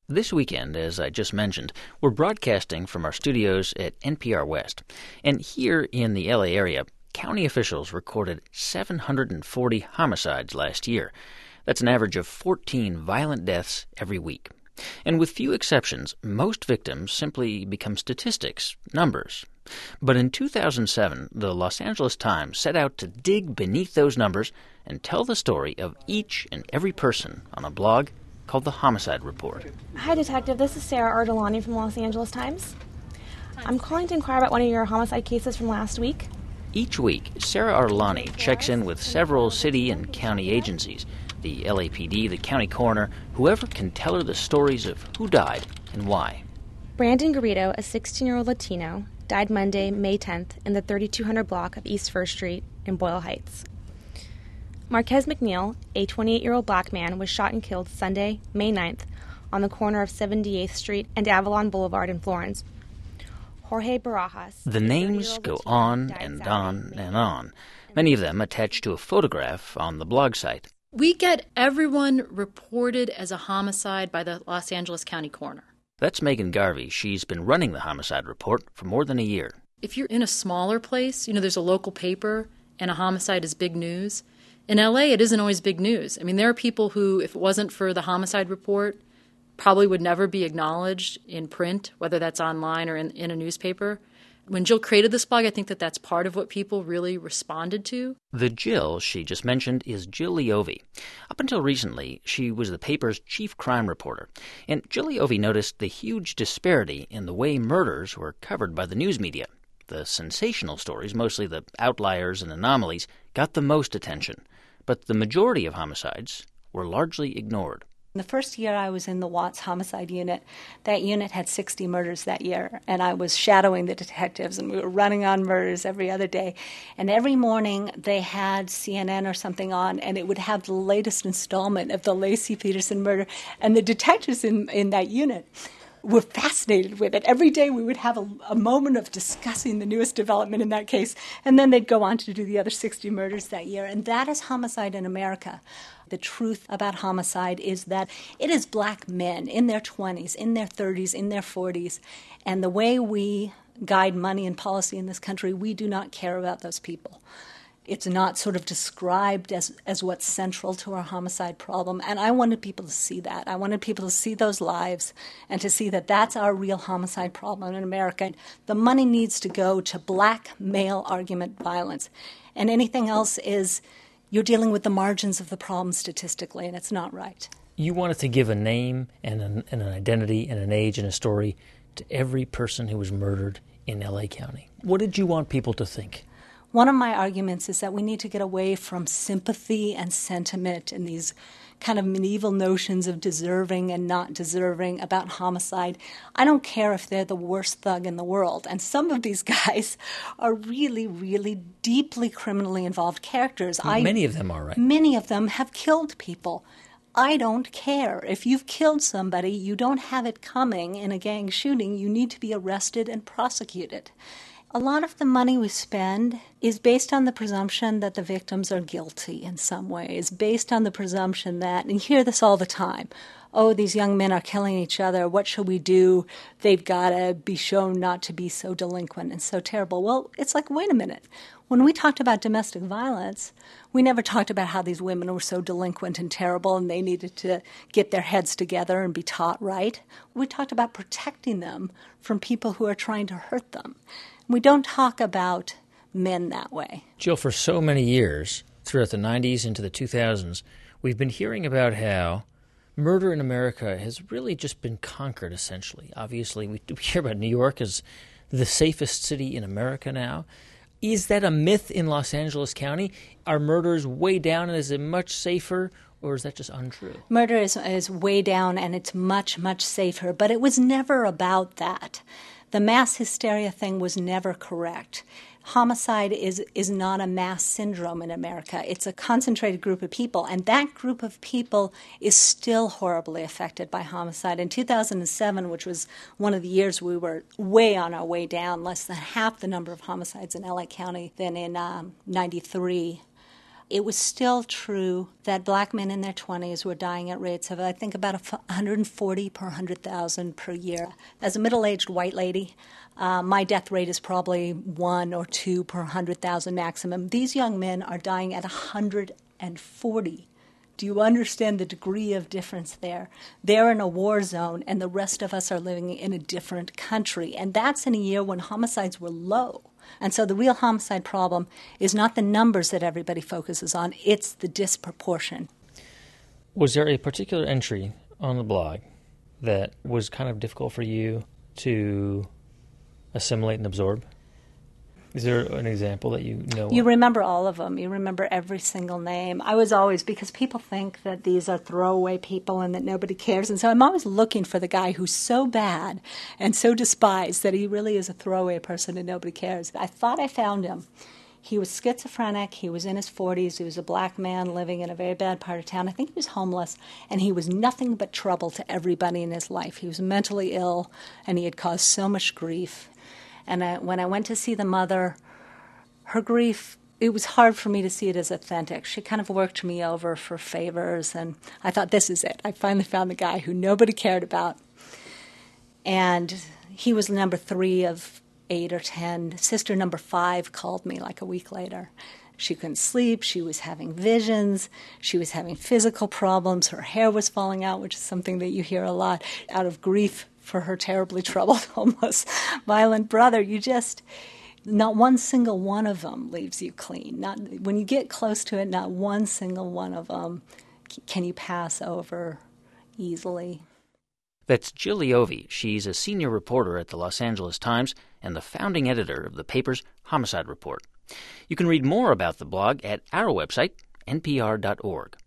This weekend, as I just mentioned, we're broadcasting from our studios at NPR West. And here in the LA area, county officials recorded 740 homicides last year. That's an average of 14 violent deaths every week. And with few exceptions, most victims simply become statistics, numbers. But in 2007, the Los Angeles Times set out to dig beneath those numbers and tell the story of each and every person on a blog called the Homicide Report. Hi, Detective. This is Sarah Ardolani from the Los Angeles Times. I'm calling to inquire about one of your homicide cases from last week. Each week, Sarah Ardolani checks in with several city and county agencies, the LAPD, the county coroner, whoever can tell her the stories of who died and why. Brandon Garrido, a 16-year-old Latino, died Monday, May 10th, in the 3200 block of East 1st Street in Boyle Heights. Marquez McNeil, a 28-year-old black man, was shot and killed Sunday, May 9th, on the corner of 78th Street and Avalon Boulevard in Florence. Jorge Barajas. The names go on and on and on, many of them attached to a photograph on the blog site. We get everyone reported as a homicide by the Los Angeles County Coroner. That's Megan Garvey. She's been running the Homicide Report for more than a year. If you're in a smaller place, there's a local paper and a homicide is big news. In L.A., it isn't always big news. There are people who, if it wasn't for the Homicide Report, probably would never be acknowledged in print, whether that's online or in a newspaper. When Jill created this blog, I think that's part of what people really responded to. The Jill she just mentioned is Jill Leovy. Up until recently, she was the paper's chief crime reporter. And Jill Leovy noticed the huge disparity in the way murders were covered by the news media. The sensational stories, mostly the outliers and anomalies, got the most attention. But the majority of homicides were largely ignored. The first year I was in the Watts Homicide Unit, that unit had 60 murders that year, and I was shadowing the detectives, and we were running on murders every other day. And every morning they had CNN or something on, and it would have the latest installment of the Laci Peterson murder, and the detectives in that unit were fascinated with it. Every day we would have a moment of discussing the newest development in that case, and then they'd go on to do the other 60 murders that year. And that is homicide in America. The truth about homicide is that it is black men in their 20s, in their 30s, in their 40s, and the way we guide money and policy in this country, we do not care about those people. It's not sort of described as what's central to our homicide problem. And I wanted people to see that. I wanted people to see those lives and to see that that's our real homicide problem in America. The money needs to go to black male argument violence. And anything else is you're dealing with the margins of the problem statistically, and it's not right. You wanted to give a name and an identity and an age and a story to every person who was murdered in L.A. County. What did you want people to think? One of my arguments is that we need to get away from sympathy and sentiment and these kind of medieval notions of deserving and not deserving about homicide. I don't care if they're the worst thug in the world. And some of these guys are really, really deeply criminally involved characters. Many of them are, right? Many of them have killed people. I don't care. If you've killed somebody, you don't have it coming in a gang shooting. You need to be arrested and prosecuted. A lot of the money we spend is based on the presumption that the victims are guilty in some ways, based on the presumption that, and you hear this all the time, oh, these young men are killing each other, what should we do? They've got to be shown not to be so delinquent and so terrible. Well, it's like, wait a minute. When we talked about domestic violence, we never talked about how these women were so delinquent and terrible and they needed to get their heads together and be taught right. We talked about protecting them from people who are trying to hurt them. We don't talk about men that way. Jill, for so many years, throughout the 90s into the 2000s, we've been hearing about how murder in America has really just been conquered, essentially. Obviously, we hear about New York as the safest city in America now. Is that a myth in Los Angeles County? Are murders way down and is it much safer, or is that just untrue? Murder is way down and it's much, much safer, but it was never about that. The mass hysteria thing was never correct. Homicide is not a mass syndrome in America. It's a concentrated group of people, and that group of people is still horribly affected by homicide. In 2007, which was one of the years we were way on our way down, less than half the number of homicides in LA County than in 93. it was still true that black men in their 20s were dying at rates of, I think, about 140 per 100,000 per year. As a middle-aged white lady, my death rate is probably 1 or 2 per 100,000 maximum. These young men are dying at 140. Do you understand the degree of difference there? They're in a war zone, and the rest of us are living in a different country. And that's in a year when homicides were low. And so the real homicide problem is not the numbers that everybody focuses on, it's the disproportion. Was there a particular entry on the blog that was kind of difficult for you to assimilate and absorb? Is there an example that you know? You remember all of them. You remember every single name. I was always, because people think that these are throwaway people and that nobody cares. And so I'm always looking for the guy who's so bad and so despised that he really is a throwaway person and nobody cares. I thought I found him. He was schizophrenic. He was in his 40s. He was a black man living in a very bad part of town. I think he was homeless, and he was nothing but trouble to everybody in his life. He was mentally ill, and he had caused so much grief. And when I went to see the mother, her grief, it was hard for me to see it as authentic. She kind of worked me over for favors, and I thought, this is it. I finally found the guy who nobody cared about. And he was number 3 of 8 or 10. Sister number 5 called me like a week later. She couldn't sleep. She was having visions. She was having physical problems. Her hair was falling out, which is something that you hear a lot out of grief for her terribly troubled, homeless, violent brother. Not one single one of them leaves you clean. When you get close to it, not one single one of them can you pass over easily. That's Jill Iovey. She's a senior reporter at the Los Angeles Times and the founding editor of the paper's Homicide Report. You can read more about the blog at our website, npr.org.